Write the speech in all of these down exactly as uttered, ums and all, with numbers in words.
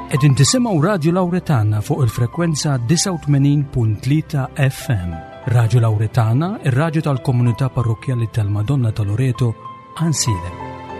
Qed intisimgħu Radio Lawretana fuq il-frekwenza tisa' u tmenin punt tlieta F M. Radio Lawretana, ir-radju tal-Komunità Parrokjali tal-Madonna ta' Loreto, Ansilem.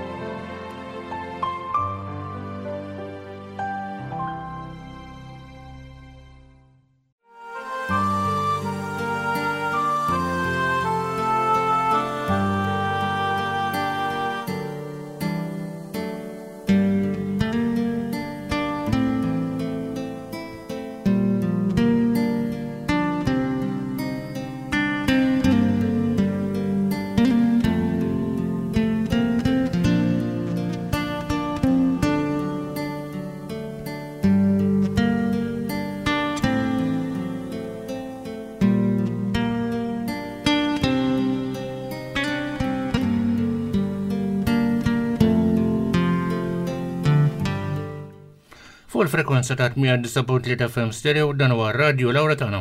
Fuq il-frekwenza ta' tmien disa' punt tlieta F M stereo dan huwa Radio Lawretana.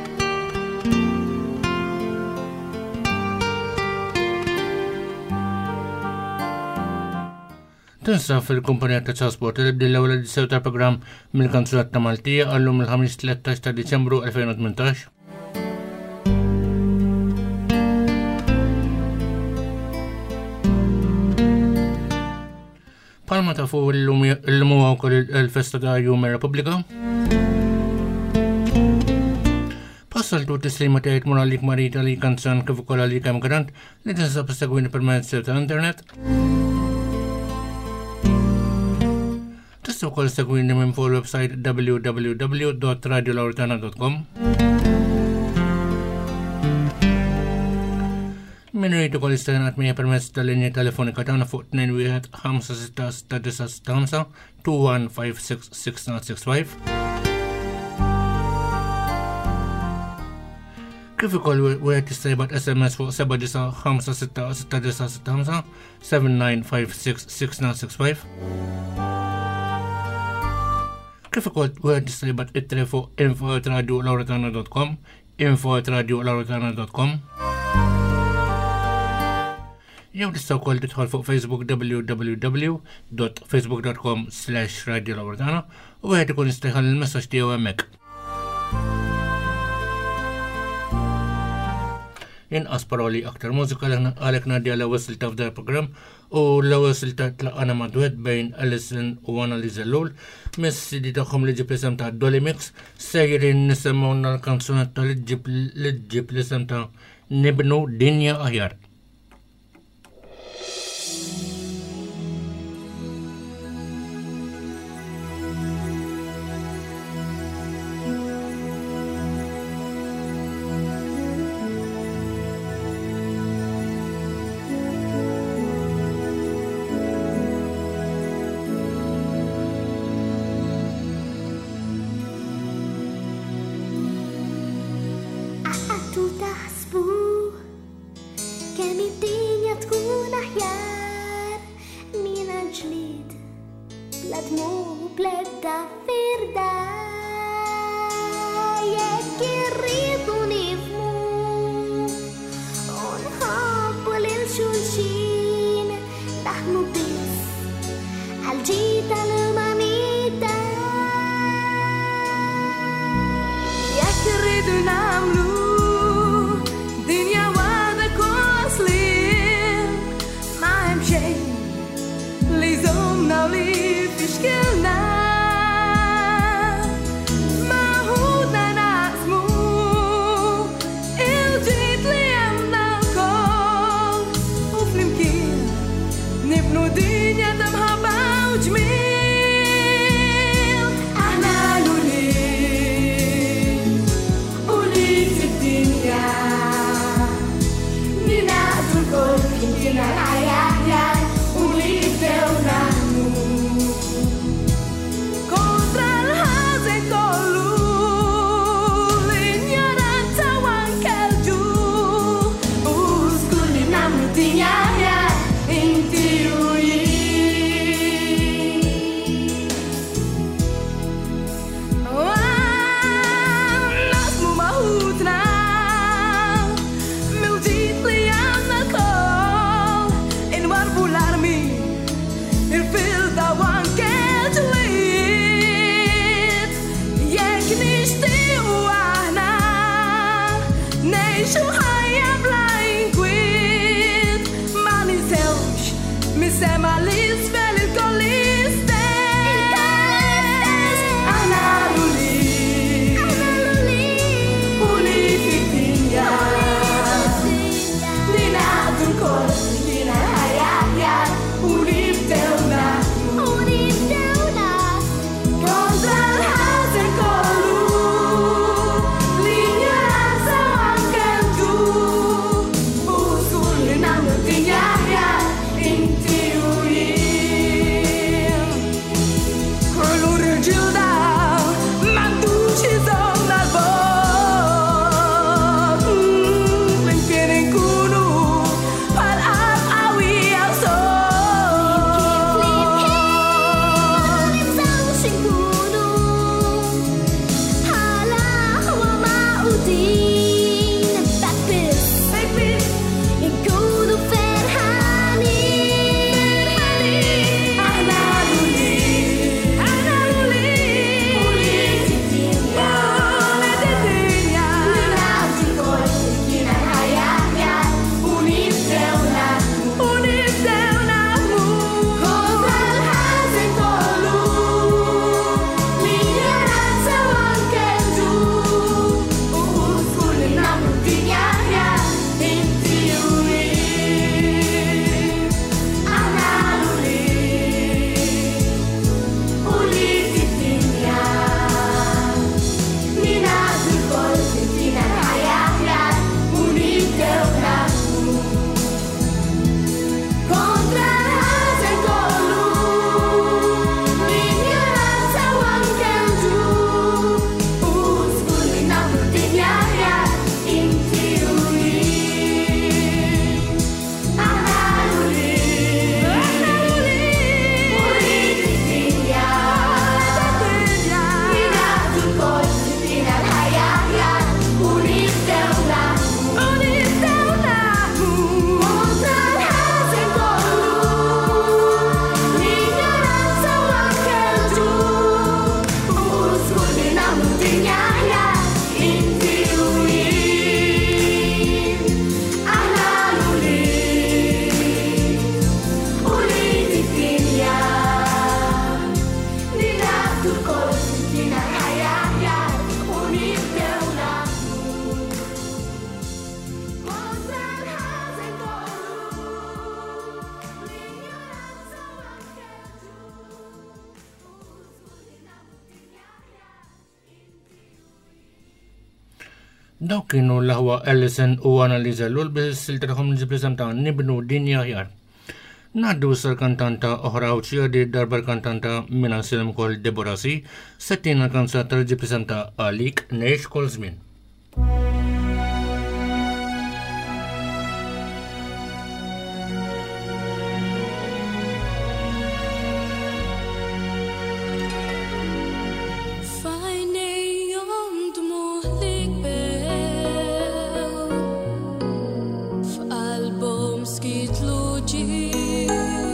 Tinsa fil-kumpanija ta' trasport li bdil l-ewwel edizzjoni tal-programm mill-Kanzulat ta' Maltija għallum il-ħamis tlettax ta' Diċembru elfejn u tmintax. Palma ta' fuq il-lum huwa wkoll il-festa ta' Jum ir-Repubblika. Passaltu t-tislima tiegħek mur għalik Marita li kanzan kif ukoll għalik emigrant li tinsab segwini permezz ta' internet. Tista' wkoll segwini minn fuq il-website w w w dot radio lawretana dot com. Min rrid ukoll jista' jingħad miegħi permezz tal-linja telefonika tagħna fuq tnejn wieħed ħamsa sitta sitta disa' sitta ħamsa two one five six six zero six five. Kif ukoll wieħed jista' jibgħat S M S fuq seba' disa' ħamsa sitta sitta disa' sitta ħamsa seven nine five six six zero six five. Kif ukoll wieħed jista' jibgħat ittra fuq info at radio lawretana dot com, info at radio lawretana dot com. Jew tista' wkoll tidħol fuq Facebook w w w dot facebook dot com slash radio lawretana u wieħed ikun jista' jħalli l-messaġġ tiegħu hemmhekk. Inqas paroli aktar mużika għalhekk ngħaddi għall-ewwel silta f'dan il-programm u l-ewwel silta tlaqana ma' duett bejn Alison u Annalise Lul mis-sidi tagħhom li ġib l-isem ta' Dolly Mix sejrin nisimgħuna l-kanzunetta li ġib l-isem ta' Nibnu Dinja Aħjar. Dinja, ja, in ti sema l-isfel il-kollistess. Aħna luli, u li fid-dinja li nagħtu l-kol fidina ħajja u nibdew naħdmu kontra l-ħażen kollu l-ignoranza u anke l-ġud u żgur li nagħmlu d-dinja aħjar inti u jien. Kollu rġil daw m'għandux iżomm l-bot flimkien inkunu bħal qalb qawwija u sod. Aħna luli, aħna luli, u li fid-dinja li nagħtu l-kol fidina ħajja aħjar u nibdew naħdmu kontra l-ħażen kollu l-ignoranza u anke l-ġud u żgur li nagħmlu d-dinja aħjar inti u jien. Aħna luli, u li fid-dinja li nagħtu l-kol fidina ħajja aħjar u nibdew naħdmu kontra l-ħażen kollu l-ignoranza u anke l-ġud u żgur li nagħmlu d-dinja aħjar inti u jien. Aħna luli, u li fid-dinja li nagħtu l-kol fidina ħajja aħjar u nibdew naħdmu kontra l-ħażen kollu l-ignoranza u anke l-ġud u żgur li nagħmlu d-dinja aħjar inti u jien. Aħna luli, u li fid-dinja li nagħtu l-kol fidina ħajja aħjar u nibdew naħdmu kontra l-ħażen kollu l-ignoranza u anke l-ġud u żgur li nagħmlu d-dinja aħjar inti u Daw kienu l-ħwa Allison u Annalisa Lull bis-silta tagħhom li ġippreżentaw Nibnu dinja aħjar. Ngħaddu issa l-kantanta oħra u ċjadi darba l-kantanta minna silem kol Deborah C. settina l-kanza tal-ġippreżenta għalik ngħix kull żmien. Fajnejhom dmuħ li kbew, f'qalbhom skitlu ġid.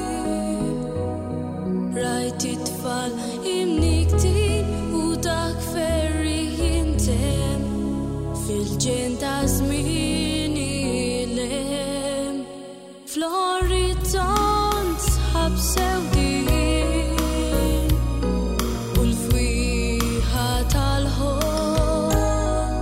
Rajt it-tfal imniktin u dak ferri jintem fil-ġen ta' żmien ilhem. Fl-orizzont sħab sewdin u l-fwieħa tal-ħomm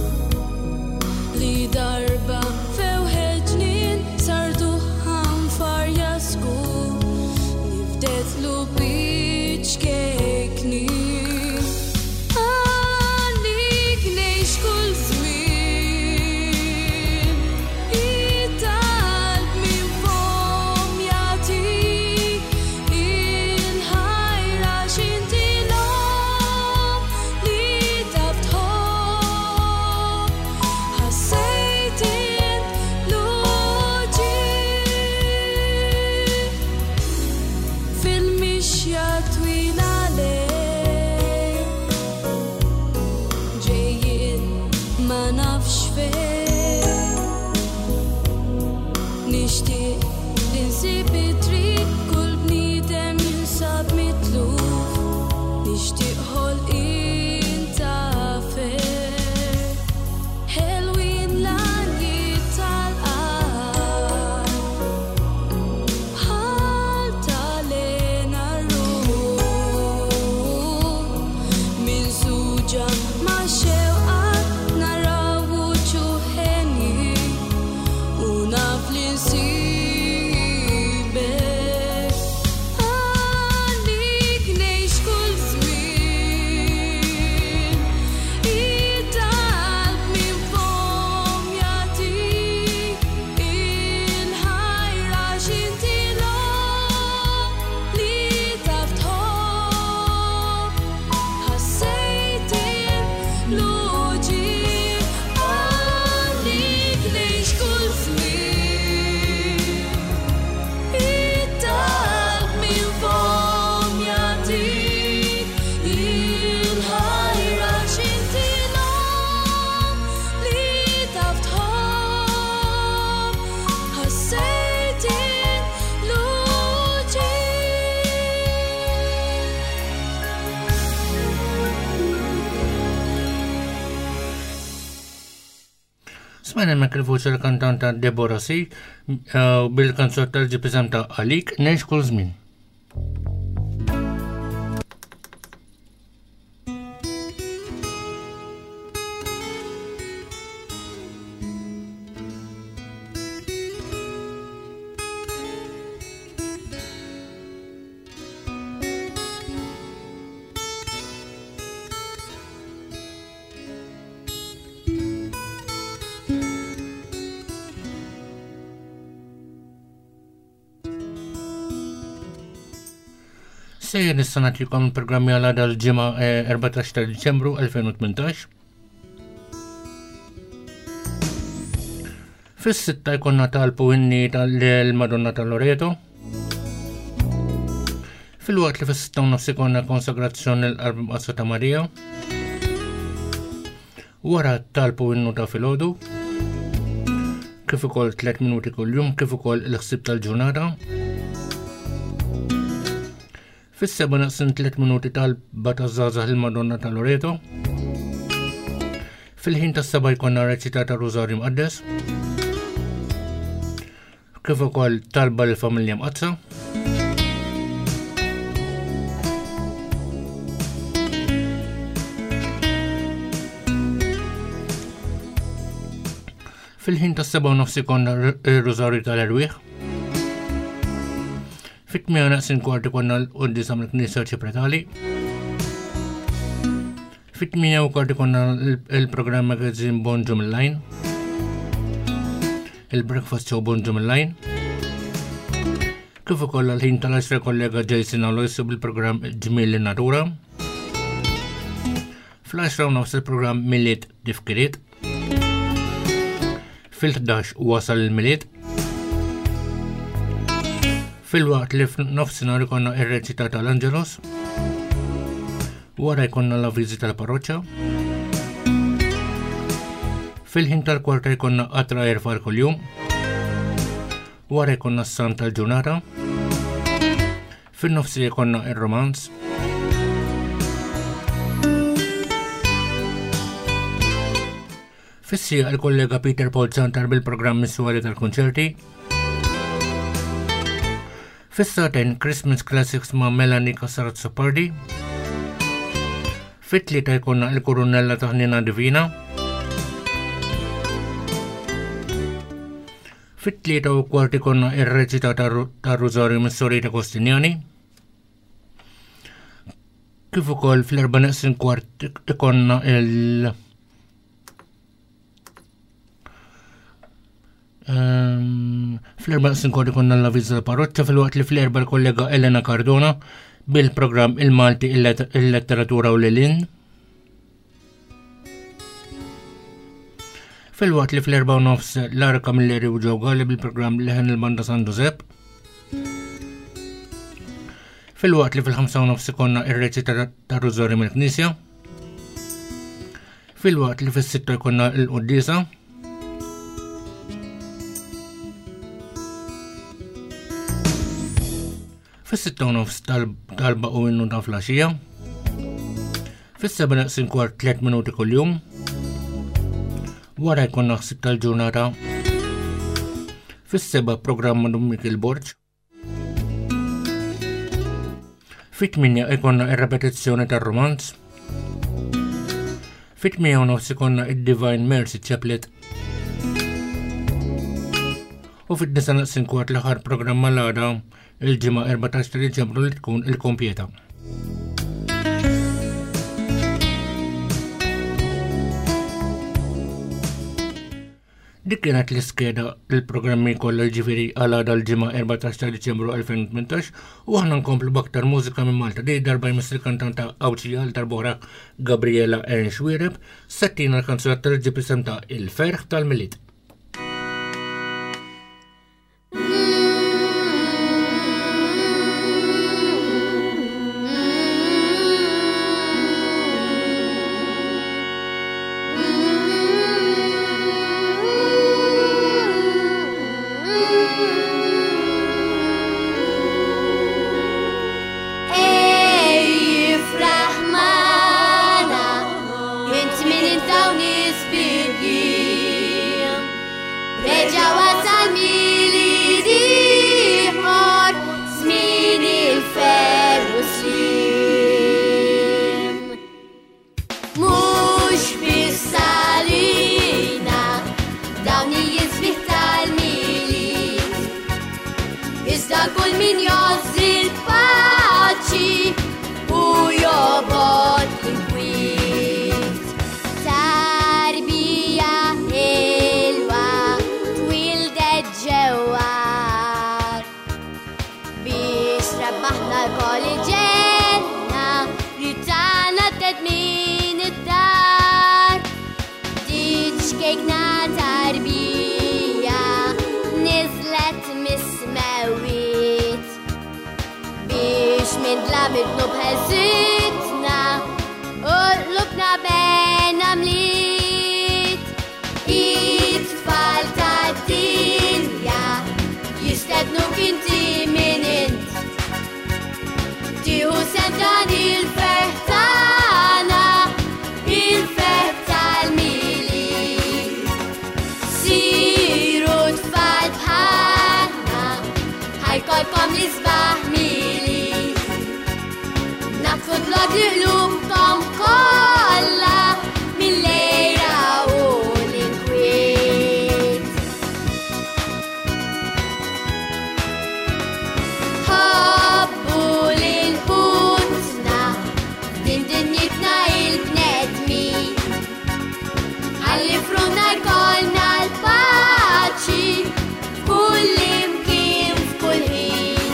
li darba fewħed ġnien sartu ħanfar jaskur nifdetlu biċ kekni. Għalik ngħix kull żmien jitalb minn fom jagħti il-ħajra x'inti l-om li taf tħobb. Ħassejt int l-uġigħ fil-mixja twila lejl ġejjin ma nafx fejn. Nixtieq li nsib it-triq kull bniedem jinsab mitluf. Nixtieq ħolqien ta' fer ħelwin l-għanjiet tal-qalb. Smajna mek il-voċa l-kantanta Deborah C. bil-kanzot tal-ġipizam ta' Għalik Nejx Kull Żmien. Sejjer nistanat li kom il-programmi għal għada l-ġimma erbatax ta' Diċembru elfejn u tmintax. Fis-sitta jkonna talpu inni tal-Madonna tal-Loreto. Fil-waqt li fis-sitta u nofs ikonna konsagrazzjoni l-qalb Mqassa ta' Marija. Wara talpu innu ta' filgħodu. Kif ukoll tliet minuti kull-jum, kif ukoll il-ħsieb tal-ġurnata. Fis-seba naqsin tliet minuti tal-ba taż-żgħażagħ il-Madonna tal-Loreto. Fil-ħin tas-seba jkollna reċitata Rużarju Mqaddes. Kif ukoll talba lill-familja Mqazza. Fil-ħin tas-seba u nofs ikollna r-Rużarju tal-Erwieħ. Fit-tmija naqsin kwarti konna l-qoddis għam l-Knisja Ċipretali. Fit-tmija u kwarti konna il-programm magazin Bonġu mill-lajn. Il-breakfast show Bonġu mill-lajn. Kif ukoll l-ħin tal-għaxra kollega Jason Aloysiu bil-programm Ġmiel lin-Natura. Fl-għaxra u nofs il-programm Miliet Tifkiriet. Fil-ħdax wasal il-Miliet. Fil-waqt li f'nofsinhar ikonna ir-reċita tal-Anġelos. Wara jkollna l-avviżi tal-parroċċa. Fil-ħin tal-kwarta jkollna qatra jerfar kuljum. Wara jkollna s-sant tal-ġurnata. Fin-nofsi jkollna ir-romanz. Fis-sija il-kollega Peter Paul Zantar bil-programm missuari tal-konċerti. Fis-saten Christmas Classics ma' Melanie Casarazzo Pardi. Fit-tlieta jkollna il-Kurunella ta' Ħnina Divina. Fit-tlieta u kwart ikonna ir-reċita ta' Rużarju mis-Sorita Kostinjani. Kif ukoll fl-erba' naqsin kwart ikonna il- Um, fl-erba naqsin kwart ikonna l-avviż tal-parroċċa fil-waqt li fl-erba l-kollega Elena Cardona bil-programm Il-Malti il-Letteratura u l-Lin. Fil-waqt li fl-erba u nofs Lara Camilleri u Joe Galli bil-programm Leħen il-Banda San Giuseppe. Fil-waqt li fil-ħamsa u nofs ikonna ir-reċita ta' Rużarju mill-Knisja. Fil-waqt li fis-sitta jkollna l-Qudiesa. Fis-sitta u nofs talba u innu ta' flaxija. Fis-seba naqsin kwart tliet minuti kull-jum. Wara jkollna ħsieb tal-ġurnata. Fis-seba programm ma' Michael Borġ. Fit-tminja jkollna ir-repetizzjoni tar-romanz. Fit-tmija u nofs ikonna id-Divine Mercy Chaplet. U fit-disa naqsin kwart l-aħħar programm mal-għada il-ġimgħa erbatax ta' Diċembru li tkun il-kompjeta. Dik kienet l-iskeda l-programmi kollha ġifieri għal għada l-ġimgħa erbatax ta' Diċembru elfejn u tmintax u aħna nkomplu b'aktar mużika minn Malta. Di darba jmiss il-kantanta Awċija għal darb'oħra Gabriela Ernst-Wiereb settina l-kanzunat tal-ġib isem ta' Il-Ferħ tal-Miliet. Min intaw nisbirjien il-paċi u jobod il-kwiet. Tarbija ħilwa twildet ġewwar biex rabbaħna l-kolleġenna li tagħna tedmin id-dar. Diċkejkna tarbija nizlet mis-mewit biex minn dlamidnu bħeżitna u l-lubna bena mlit. It-tfal ta' dinja jistednu kinti minn int tiħu sem dan il-ferħ tagħna, il-ferħ tal-mili. Siru tfal bħalna ħajkolkom l-isbaħ mili. Naqfu d-log li qlubkom kollha mill-lejra u l-inkwiet. Ħobbu lil-ħutna din dinjitna il-bnedmin ħalli frunna jkollna l-paċi f'kull imkien f'kull ħin.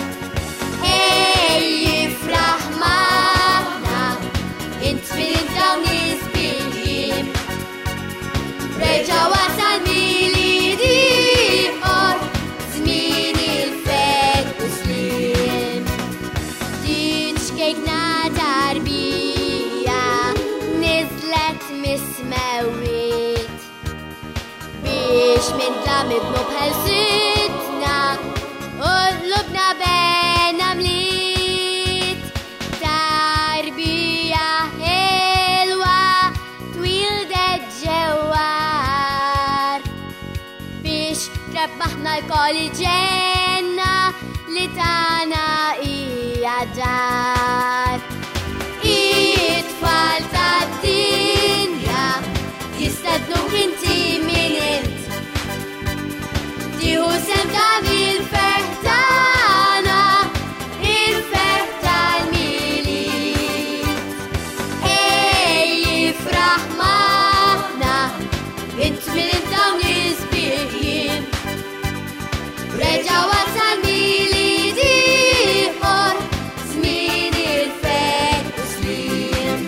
Ej jifraħ magħna intfil dawn is-bilħiem. Reġa' wasal mili ieħor żmien il-fed u slim. Diċkejkna tarbija nizlet mis-mewit biex minn dlamidnu bħeżitna u l-lubna bena mlit. Tarbija ħilwa twildet ġewwar biex rabbaħna l-kolleġenna li tagħna hija dar. It-tfal tad-dinja jistednu inti minn int tieħu sem dan il-ferħ tagħna, il-ferħ tal-miliet. Ej jifraħ magħna intmilin dawn l-isbirħiem. Reġa' wasal miliet ieħor żmien il-fed u slim.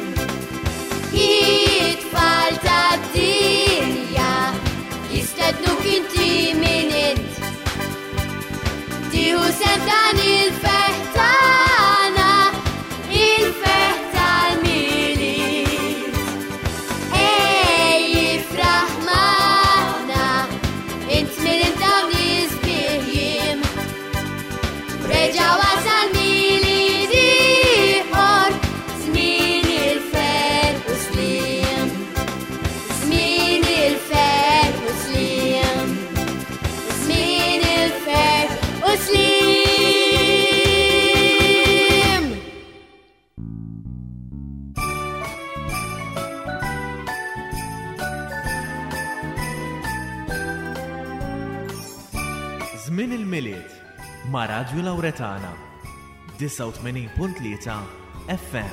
It-tfal tad-dinja jistednu inti minn int tieħu sem dan il-ferħ tagħna, il-ferħ tal-miliet. Ej jifraħ magħna intmilin dawn l-isbirħiem. Reġa' wasal miliet ieħor żmien il-fed u slim. Żmien il-fed u slim. Żmien il-fed u slim. Żmien il-miliet ma' Radju Lawretana disa' u tmenin punt tlieta F M.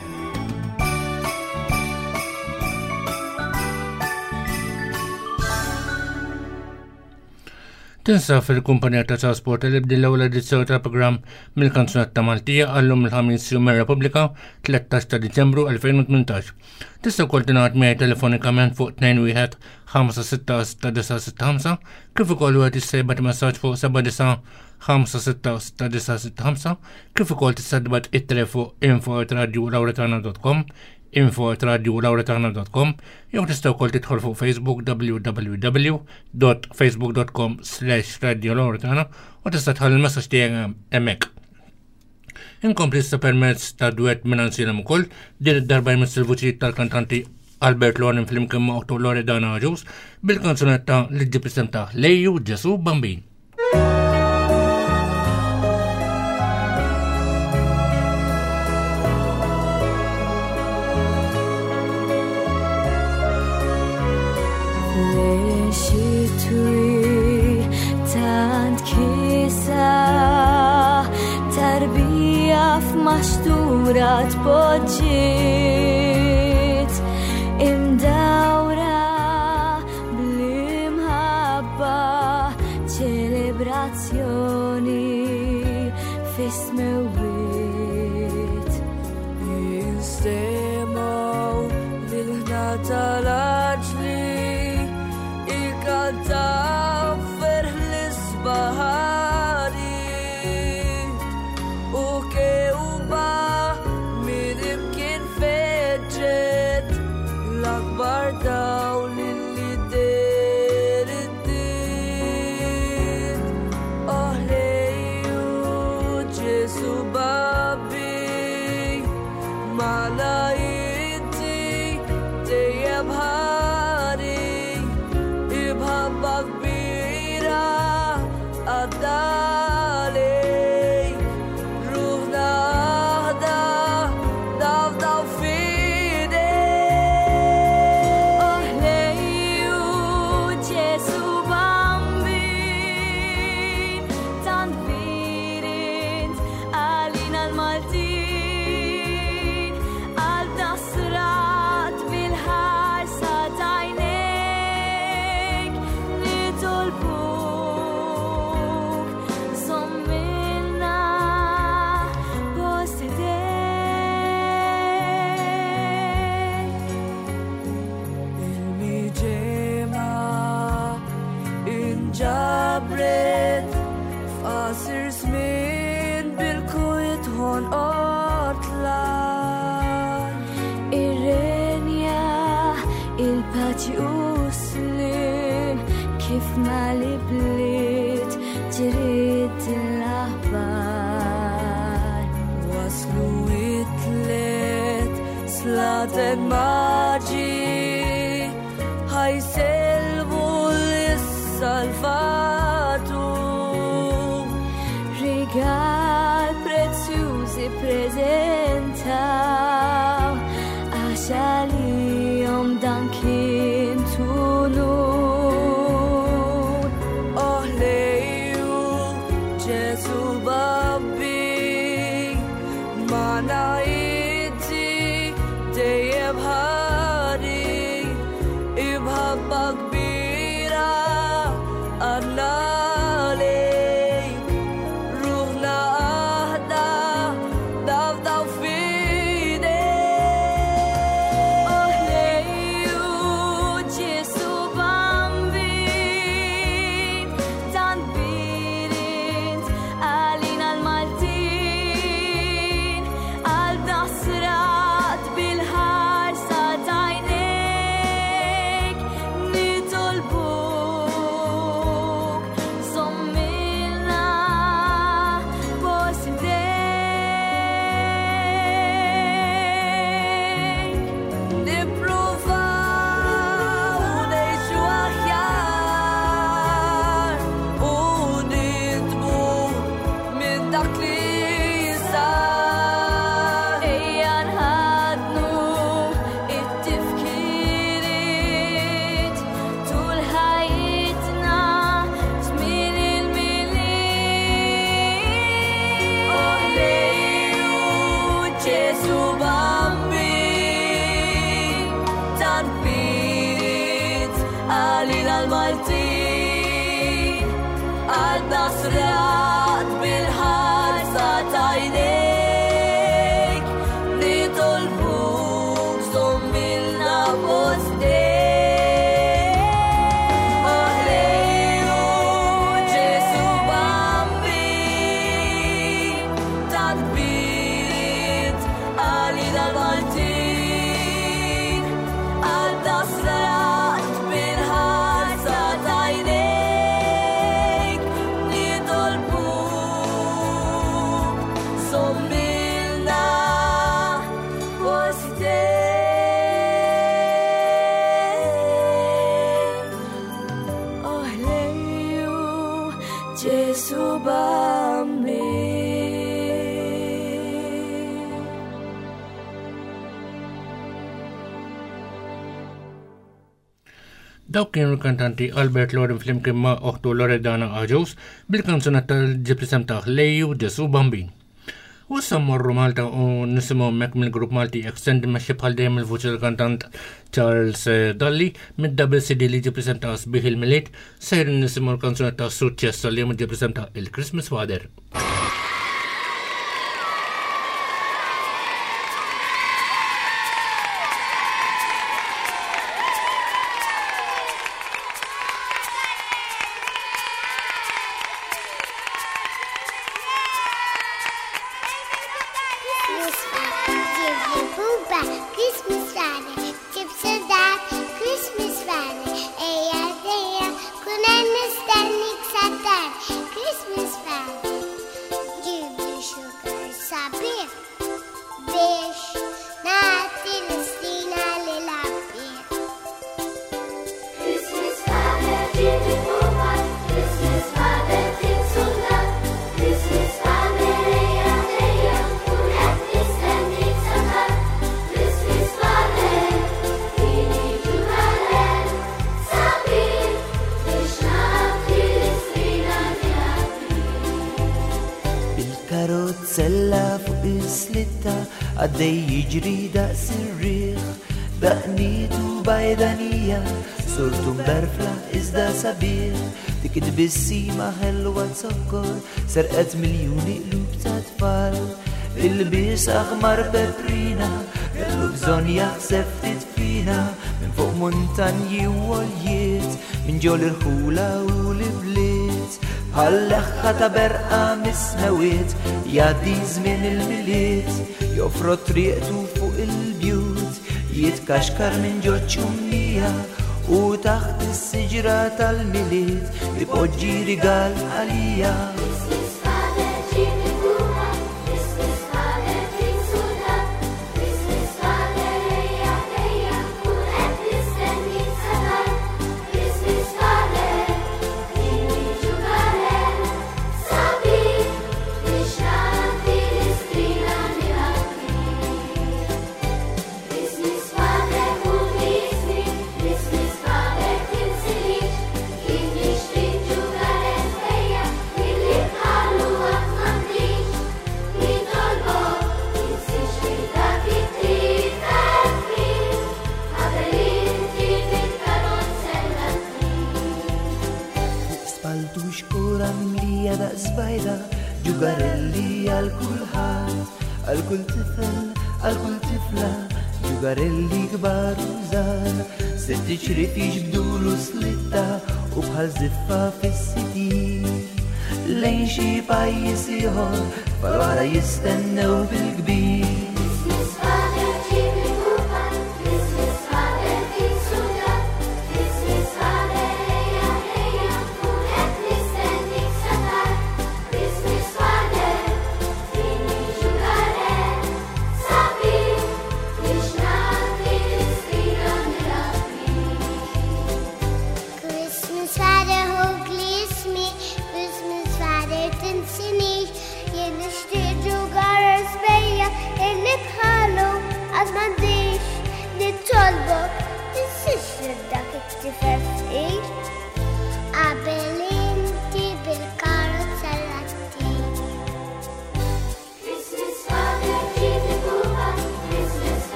Tinsab fil-kumpanija ta' trasport li bdill l-ewwel edizzjoni tal-programm mill-Kanzunetta Maltija għallum il-ħamis jum ir-Repubblika tlettax ta' Diċembru elfejn u tmintax. Tista' wkoll tingħaqad miegħi telefonikament fuq tnejn wieħed ħamsa sitta sitta disa' sitta ħamsa kif ukoll wieħed jissejbed messaġġ fuq seba' disa' ħamsa sitta sitta disa' sitta ħamsa kif ukoll tista' tibgħat ittre fuq info at radio lawretana dot com info at radio lawretana dot com jew tista' wkoll tidħol fuq Facebook w w w dot facebook dot com slash radio lawretana u tista' tħalli l-messaġġ tiegħek hemmhekk. Inkompli issa permezz ta' duett minn ansilem ukoll din id-darba jmiss il-vuċijiet tal-kantanti Albert Loren flimkien ma' Otto Loredana Ġus bil-kanzunetta li ġib isem ta' Lejju Ġesu Bambin. Tant kisa ta' Tarbija f'maxtura tpoġġiet imdawra bl-imħabba ċelebrazzjoni fis-smewwiet jinstemaw lil-ħna tal-aġli ikkantaw ferħ l-isbaħari u kewba min imkien feġġet l-akbar dawl li der id-din oh lejju Ġesu babbi mala inti dejjem ħari ibħabba kbira għaddalej ruħna aħda daf daf fidej oh lejju Ġesu bambin tant kbirint għalina l-Maltin għal dasrat bil-ħarsa tajnek nitolbuk sommilna post idejk il-miġema inġabret f'qasir żmien bil-kwiet ħon qotlan ir-renja il-paċi u slim kif ma li bliet ġrid l-aħbar waslu it-tlet slaten maġi ħajselvu l-salvatur rigal prezzjużi prezentaw għax għalihom dan kien tunur oh lejju Ġesu babbi mana inti dejjem ħari ibħabba kbira għandna lejk ruħna aħda daf daf fidej oh lejju Ġesu bambin tant kbirint għalina l-Maltin għal dasrat bil-ħarsa tajnek nitolbuk sommilna post idejk nippruvaw ngħixu aħjar u nitbu minn dak li sar ejja nħadnu it-tifkiriet tul ħajjitna żmien il-miliet oh lejju Ġesu bambin tant kbirint għalina l-Maltin għal nasrat bil-ħarsa tajnek nitolbuk sommilna post idejk oh lejju Ġesu bambin tant kbirint għalina l-Maltin għal dasrat bil-ħarsa tajnek nitolbuk sommilna post idejk oh lejju Ġesu bambin Dawk kienu l-kantanti Albert Loren flimkien ma' oħtu Loredana Aġos bil-kanzunat tal-ġiblisem taħ Lejju Ġesu Bambin. U sammorru Malta u nisimaw mek mill-grupp Malti Extend meċi bħal dejjem il-vuċi tal-kantant Charles Dalli mid-double C D li ġippreżenta sbieħ il-miliet sejr nisimaw l-kanzunet ta' suċċess li ġippreżenta il-Christmas Father. għaddej jiġri daqs ir-riħ daqnitu bajdanija surtu mberfla iżda sabiħ dik id-bissima ħelwa zokkor serqet miljuni qlub ta' tfal il-bis aħmar peprina kellu bżonn jaħseb ftit fina minn fuq muntanji u għoljiet minn ġol irħula u l-bliet bħal-leħħa ta' berqa misnawiet jgħaddi żmien il-miliet joffro triqtu fuq il-bjut jitkaxkar minn ġoċċumnija u taħt is-siġra tal-miliet ipoġġi rigal għalija. Ġugarelli għal-kulħat, għal-kull tifel, għal-kull tifla, ġugarelli kbar u żgħar, setti ċrifi ġbdulu slitta u bħal ziffa fis-siti. Lejn xi pajjiż ieħor, bħal jistennew bil-kbir.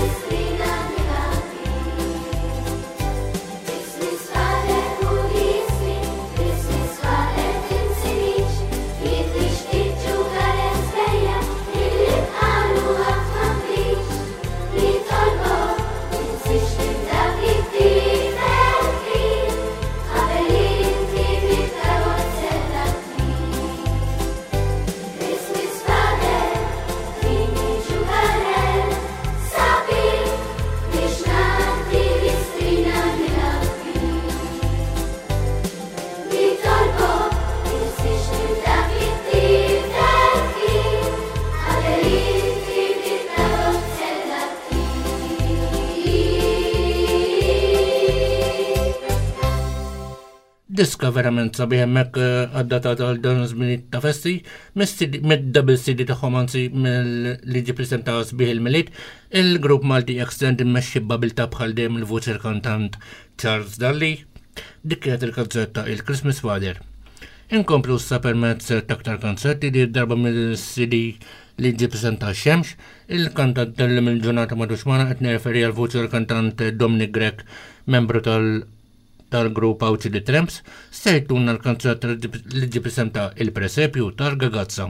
Christmas Father, who is Diska verament sabiħ hemmhekk għaddatat għal dan żmien ta' festi, mid-double C D tagħhom anzi li ġie ppreżentaw sbieħ il-miliet, il-grupp Malti Extend immexxi b'abilta bħal dejjem il-vuċi kantant Charles Dalli, dik kienet il-kanzetta il-Christmas Father. Inkomplu sa permezz taktar kanzetti di darba mill-C D li ġie ppreżenta Xemx, il-kantant tal-ġurnata madux magħna qed nirreferi għal vuċi kantant Dominic Grek, membru tal- tal-grupp Awċi di Tramps, sejtuna l-kanzetta li ġi presenta il-presepju tal-Gagazza.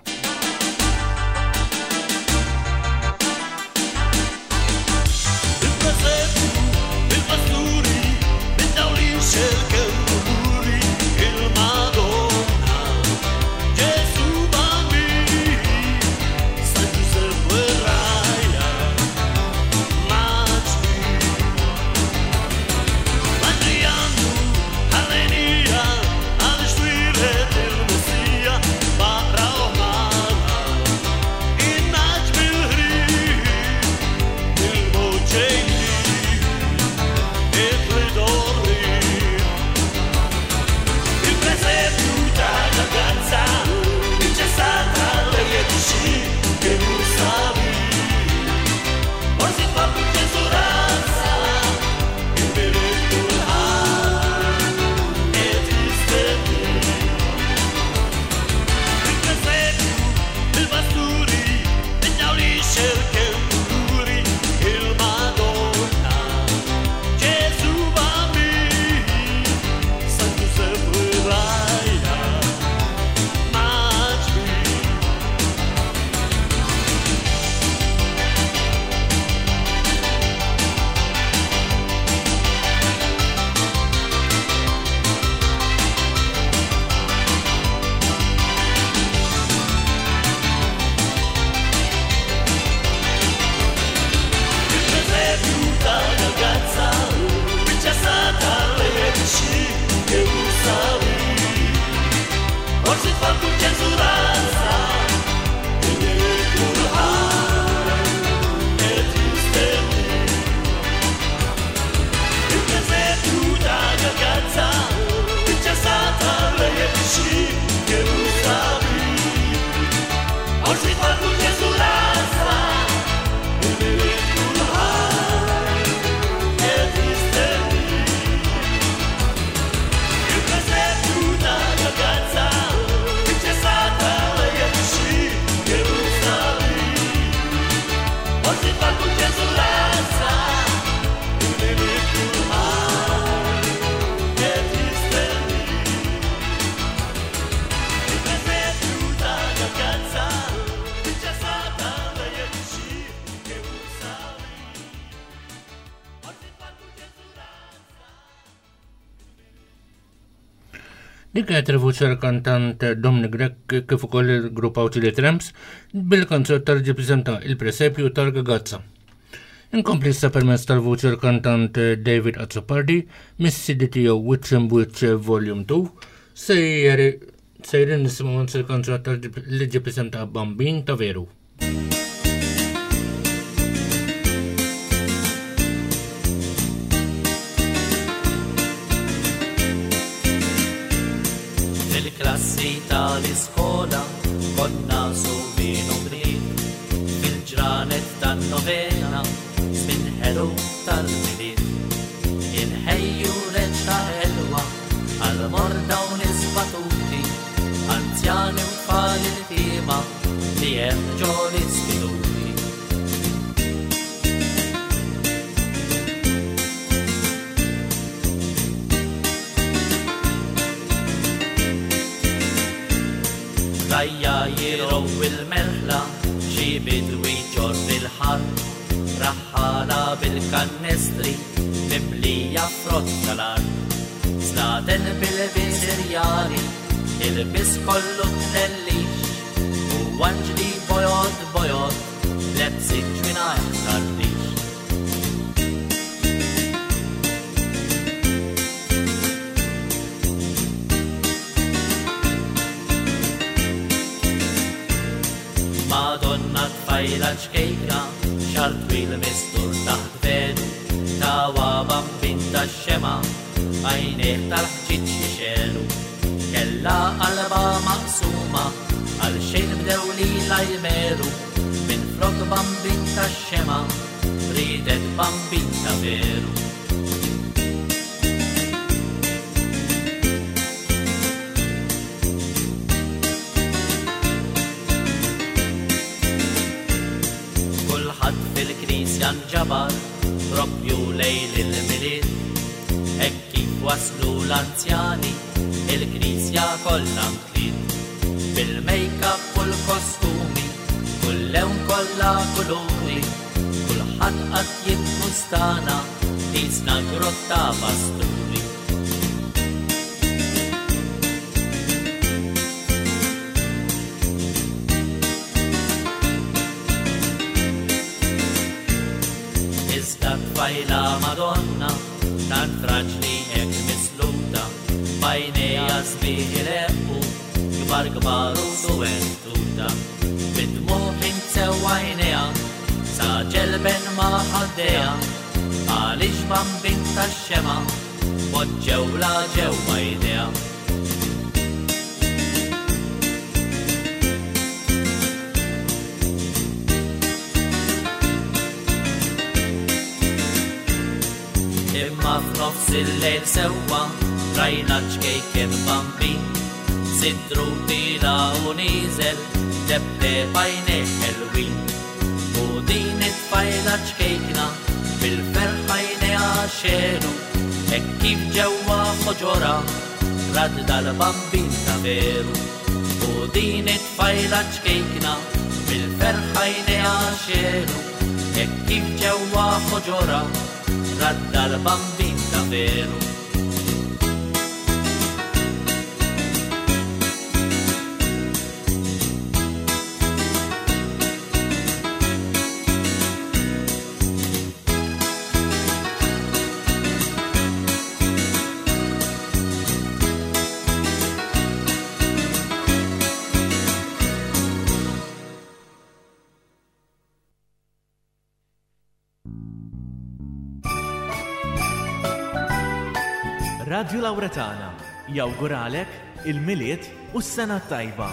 Dik kienet il-vuċi kantant Dominic Grek kif ukoll il-grupp Awċi di Tramps bil-kanzetta li ġie ppreżenta il-presepju tal-Gagazza. Inkompli issa permezz tal-vuċi kantant David Azzopardi mis-C D tiegħu Witch and Witch Volume two sejrin nisimgħu anzi l-kanzetta li ġie ppreżenta Bambin ta' Veru. Klassi tal-iskola konna subinu brid fil-ġranet tan-novena sminħelu tal-miliet inħejju reċta ħelwa għal-morda u nisbatuti anzjani u tfal il-tima li hemm ġo l-istituti. Rajja jirow il-merħla, xi bidwi ġor il-ħar, raħħala bil-kannestri, mimlija frott tal-ar. Snaden bil-bisirjari, il-bis kollu t-nellix, u għanġli bojod bojod, lebżiġ minna jħtardix. Madonna tfajla ċkejka, xar twil mistur taħt vedu, tawa bambin ta' tax-xema għajnejh tal-ħġiġ jixelu kella qalba maqsuma għal xejn bdew lilha jmeru minn flok bambin tax-xema ridet bambin ta' veru. Fil-knisja nġabar propju lejl il-miliet hekk kif waslu l-anzjani il-knisja kollha mtliet bil-make-up u l-kostumi kullewn kollha kuluri kulħadd qatt jitfustana isna grotta pasturi. Tfajla Madonna tant fraġli hekk misluta bajnejha sbieħ ileqqu kbar kbar u suwentuta bid-dmuħ insew għajnejha sa ġelben ma ħaddejha għaliex bambin tax-xema poġġewla ġewwa jdejha. Imma f'nofs il-lejl sewwa rajna ċkejken bambin sidru tila u niżel debde bajnejh ħelwin u din it-tfajla ċkejkna bil-ferħ għajnejha xenu hekk kif ġewwa ħoġora radda l-bambin ta' veru u din it-tfajla ċkejkna bil-ferħ għajnejha xenu hekk kif ġewwa ħoġora radda l-bambin ta' veru. Radio Lawretana jawguralek il-miliet u s-sena tajba.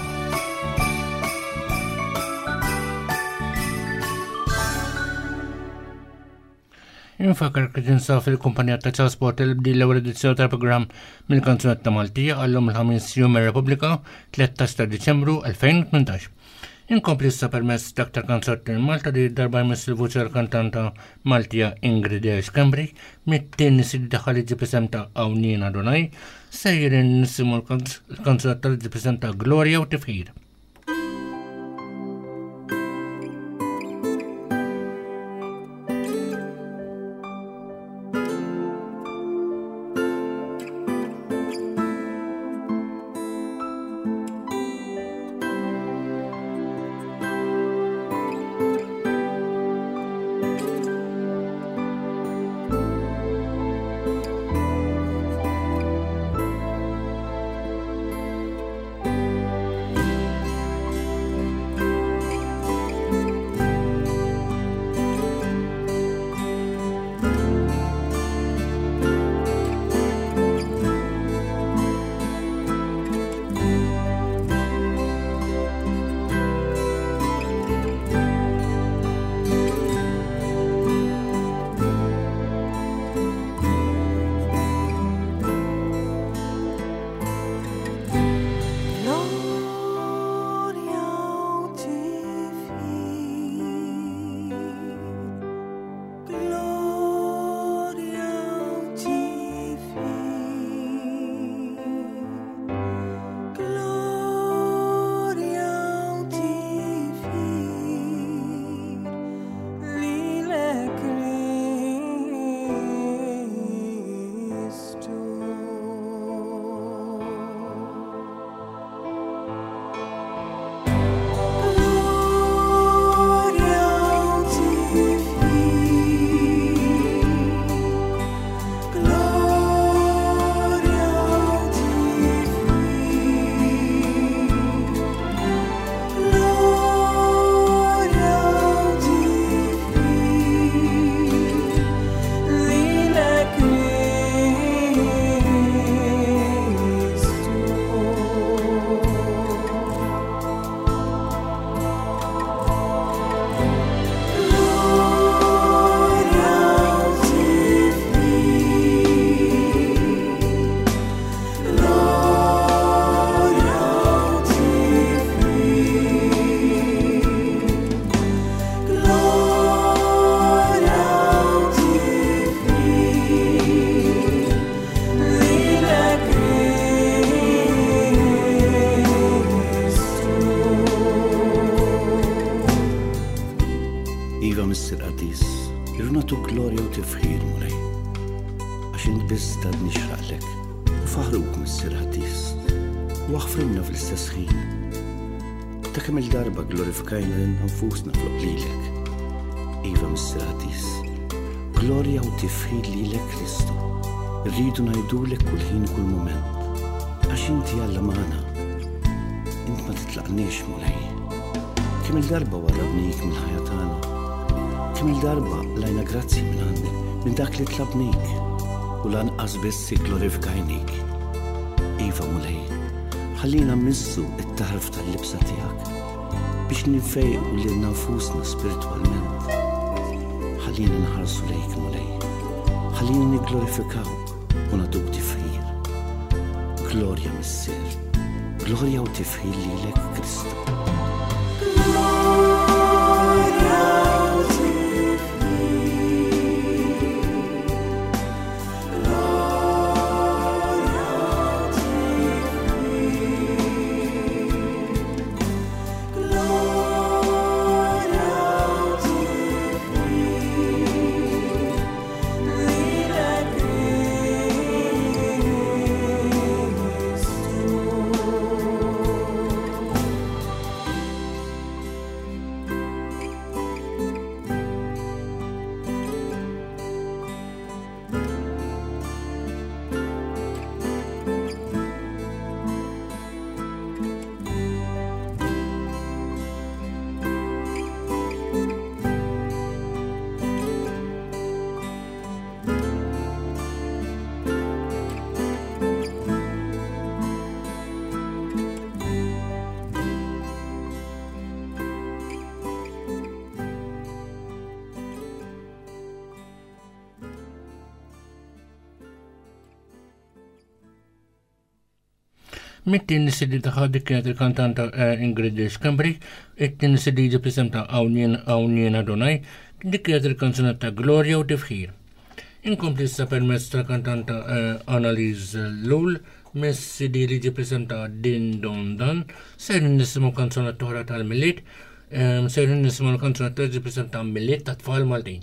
Infakar kħedinsa fil-kumpanija ta' Ċasport il-bdi l-ewwel edizzjoni tal-programm mill-Kanzunetta Maltija għallum il-ħamis Jum ir-Repubblika tlettax ta' Diċembru elfejn u tmentax. Inkompli issa permezz daktar kanzort Malta li darba jmiss il-vuċi għal-kantanta Maltija Ingrid Xkembri mit-tieni sidi daħal iġi ta' Awnina Donaj sejrin nisimu l-kanzort tal-iġi ta' Gloria u Tifħir. Iva Mister Qadis, irnatu glorja u tifħir mulej. Għax int biss tad nixraqlek, u faħruk Mister Qadis, u għaxfrimna fl-istess ħin. Ta' kemm il-darba glorifikajna l-nfusna floq lilek. Iva Mister Qadis, glorja u tifħir lilek Kristu. Rridu ngħidulek kull ħin kull moment. Għax inti Alla magħna. Int ma titlaqniex mulej. Kemm il-darba warrabnik mill-ħajja tagħna. Kemm il-darba lajna grazzi minn għandek minn dak li tlabnik u lanqas biss glorifikajnik. Iva mulej, ħallina missu it-tarf tal-libsa tiegħek biex nifejqu lilna nfusna spiritwalment. Ħallina nħarsu lejk mulej, ħallina nigglorifikaw u nagħtuk tifħir. Glorja Missier, glorja u tifħir lilek Kristu. Mittin nisidi taħħa dik kienet il-kantanta Ingrid Schembri, it-tin nisidi ġibisem ta' Awniena Adonai, dik kienet il-kanzunetta Gloria u Tifħir. Inkompli issa permezz ta' kantanta Annalise Lull, mis sidi li ġibisem ta' Din Don Dan, sejrin nisimu kanzunetta toħra tal-Millit, sejrin nisimu l-kanzunetta ġibisem ta' Millit ta' tfal Maltin.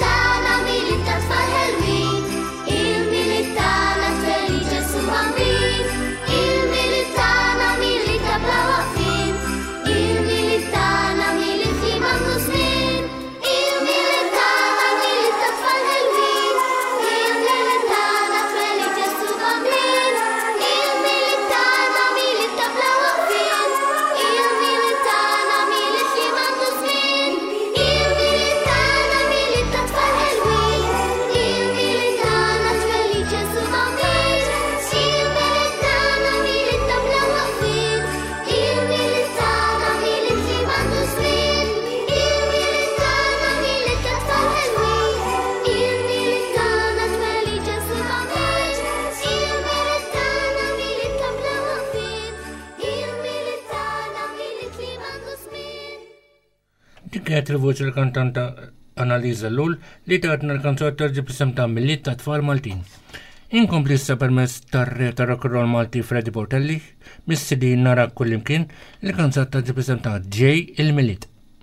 Il militana, felice su bambini. kienet il-voċi l-kantanta Annalisa Lull li tatna l-kanzot terġi b'isem ta' Millit ta' tfal Maltin. Inkompli issa permezz tar-re ta' rock and roll Malti Freddie Portelli, mis-sidi Nara kullimkien, il-kanzot terġi b'isem ta' J il-Millit.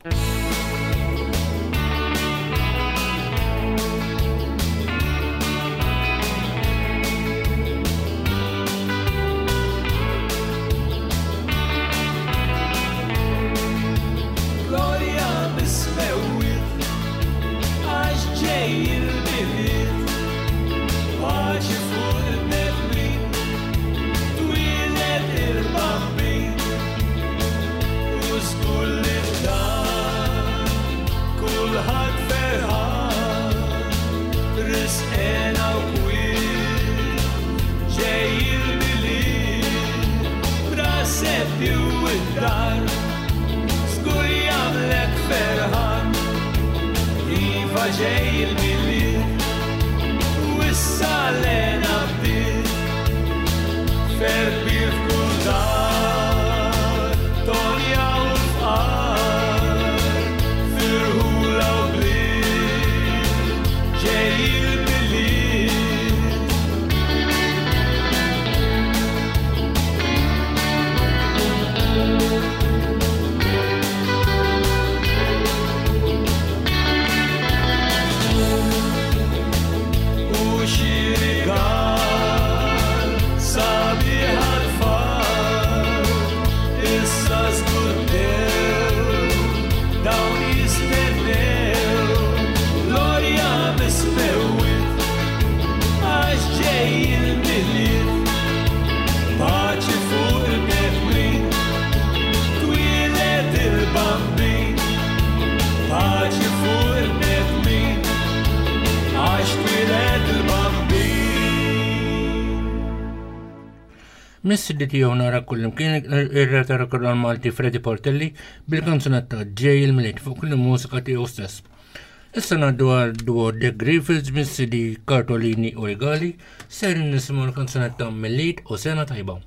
Mis-siddi tiegħu Nara kullimkien ir-re ta' rock and roll Malti Freddie Portelli bil-kanzunetta J il-Millit fuq kull mużika tiegħu stess. Issa ngħaddu għal duo The Griffiths mis-siddi Kartolini u Regali, ser nisimgħu l-kanzunetta Millit u Sena Tajba.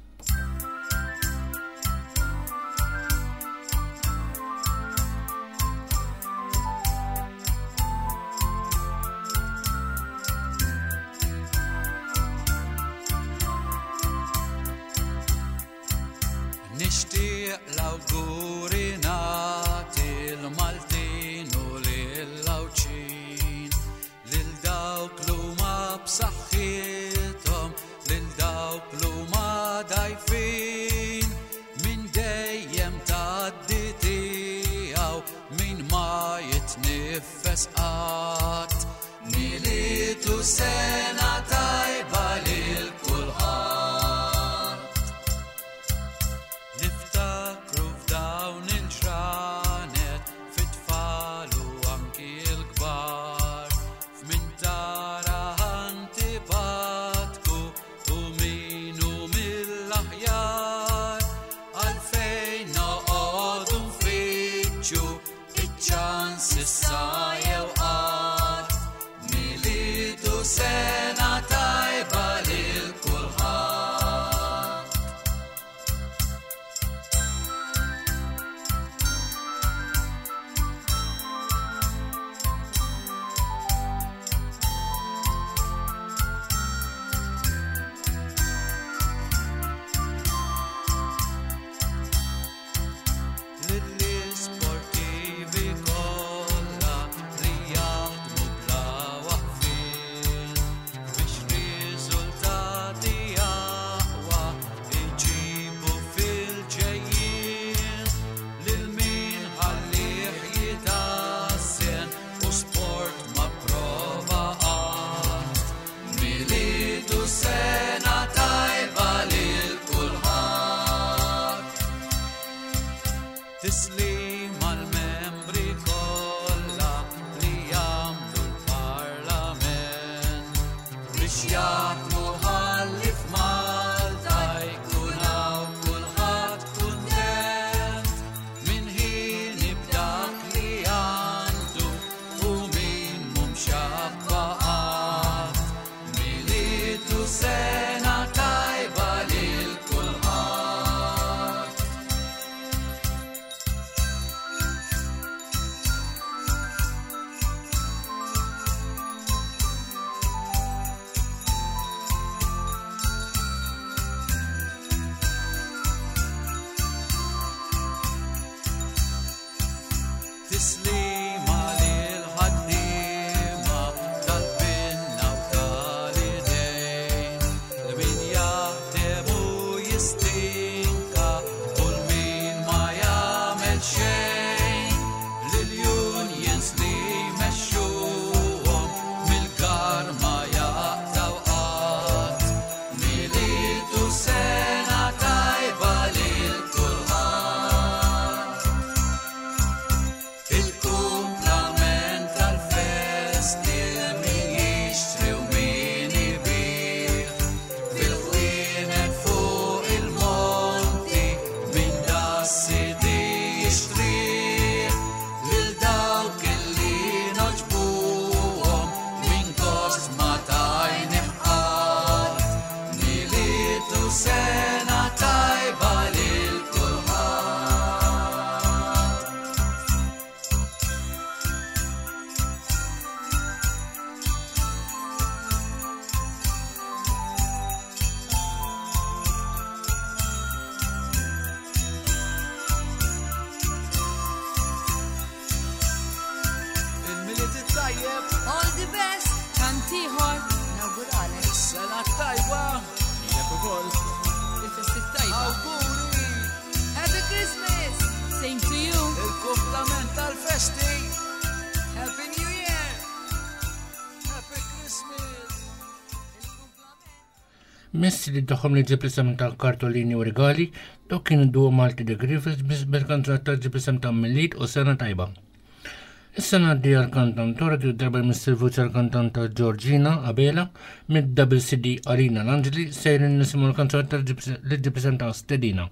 Messi li daħom li ġiblisem ta' kartolini u regali, dok kienu duo Malti de Griffiths bis bil-kanzunetta ta' ġiblisem ta' Millit u Sena Tajba. Is-sena di għal-kantantora di darba mis-silvuċa għal-kantanta Georgina Abela mid-double C D Arina L'Angeli sejrin nisimu l-kanzunetta li ġiblisem ta' Stedina.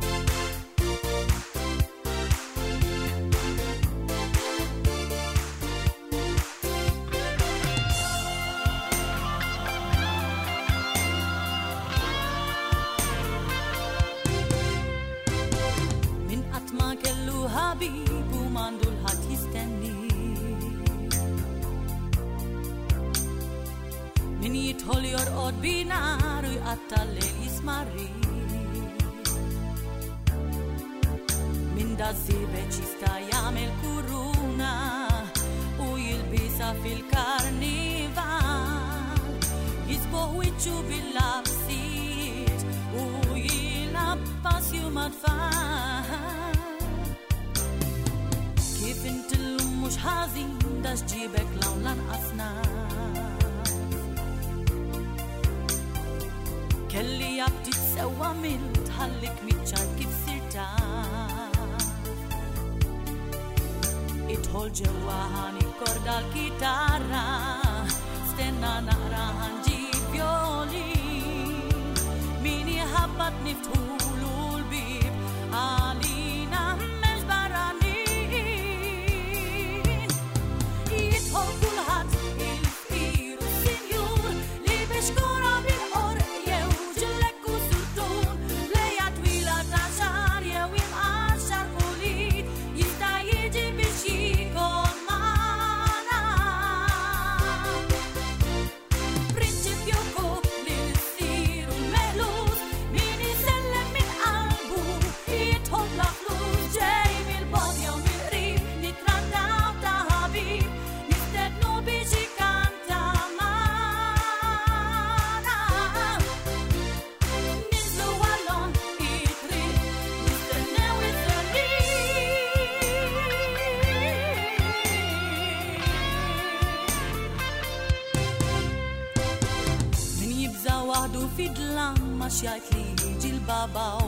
xjajt li jiġi l-babaw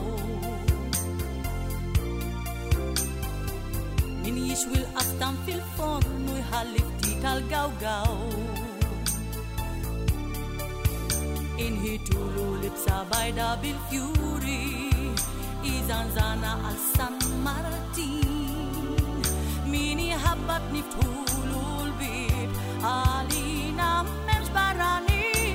min jixwi l-qastam fil-forn u jħalli ftit tal-gawgaw inħitulu libsa bajda bil-fjuri iżanżana għal San Martin min jħabbat niftħulu l-bib għalina memx barrani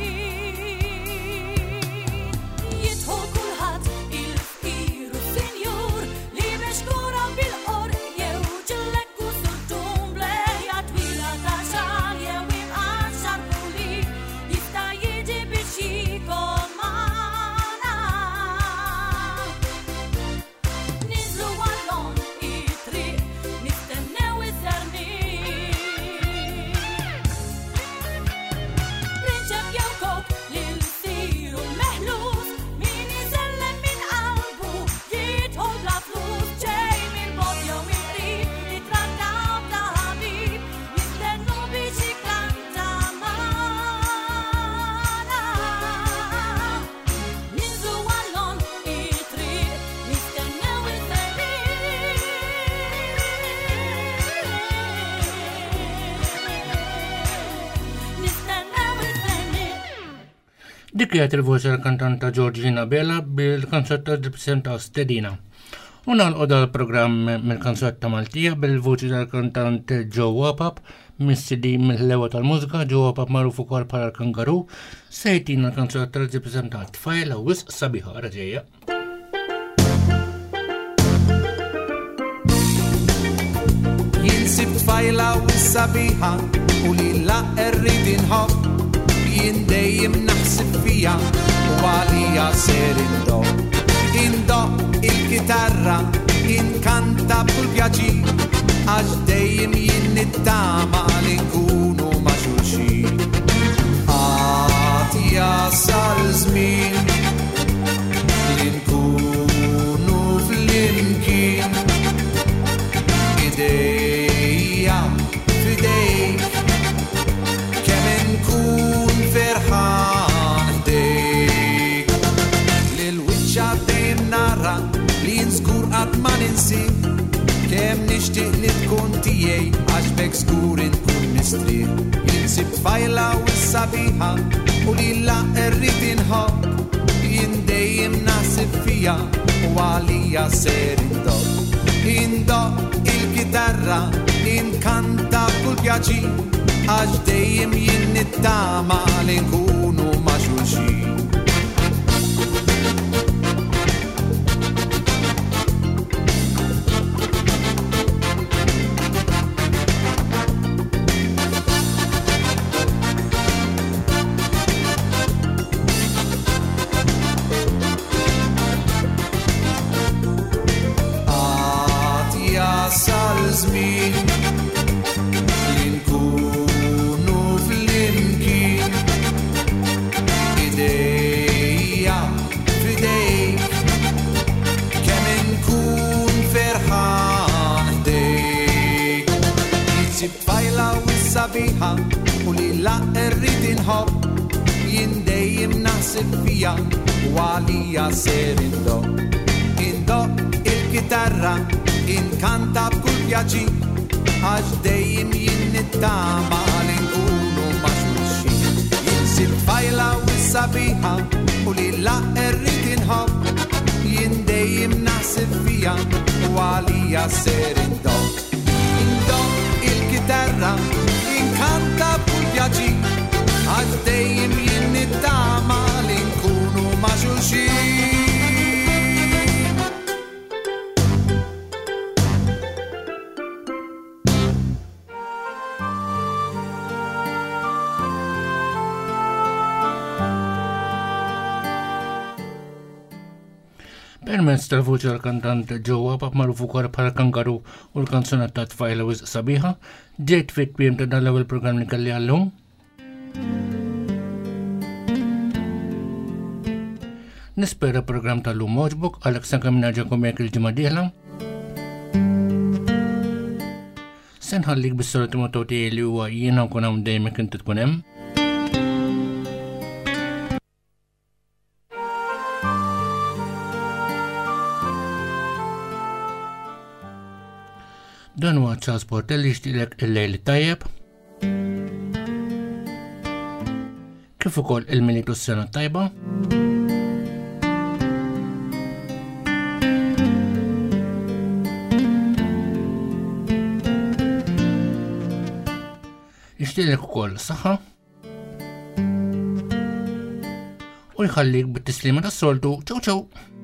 Dik kienet il-voċi tal-kantanta Georgina Bella bil-kanzetta ġibsenta Stedina. U nagħlqu l-programm mill-kanzetta Maltija bil-voċi tal-kantant Joe Wapap mis-C D mill-lewa tal-mużika. Joe Wapap magħruf ukoll bħala l-Kangaroo se jtina l-kanzetta ġibsenta Tfajla u wisq sabiħa raġejja. Jinsib tfajla u sabiħa u li la errid inħobb jien dejjem naħseb fija u għalija ser indoq indoq il-kitarra inkanta b'pjaċir għax dejjem jien nittama li nkunu ma' xulxin għad jasal żmien li nkunu flimkien idejja f'idejk kemm inkun tiegħi għax bek żgur inkun mistrieħ. Jinsib fajla u s-sabiħa u lila irrid inħobb. Jien dejjem naħseb fija u għalija ser indoq. Indoq il-kitarra, inkanta kull pjaċir, għax dejjem jien nittama li nkunu ma' xulxin. Żmien li nkunu fl-imkien, idejja f'idejk, kemm inkun ferħan ħdejk. Jinsib fajla u s-sabiħa u lila irrid inħobb. Jien dejjem naħseb fija u għalija ser indoq. Indoq il-kitarra, inkanta b'kull pjaċir, għax dejjem jien nittama li nkunu ma' xulxin. Jinsib fajla u s-sabiħa u lila irrid inħobb. Jien dejjem naħseb fija u għalija ser indoq. Indoq il-kitarra, inkanta b'kull pjaċir, għax dejjem jien nittama li nkunu ma' xulxin. Permezz tal-vuċi tal-kantant ġewwa Pap magħruf ukoll bħala Kangaru u l-kanzunetta Tfajla Wisq Sabiħa ġejt fit-tmiem ta' dan l-ewwel programm li kelli għallum. Nispera programm tal-lum moġbok għalhekk se nkemm nerġakom hekk il-ġimgħa dieħla. Se nħallik bis-soliti motto tiegħi li huwa jiena nkun hawn dejjem jekk inti tkun hemm. Dan huwa Charles Portelli jixtieqlek il-lejl tajjeb. Kif ukoll il-militu s-sena tajba. Jixtieqlek ukoll saħħa. U jħallik bit-tislima tas-soltu. Ċew ċew.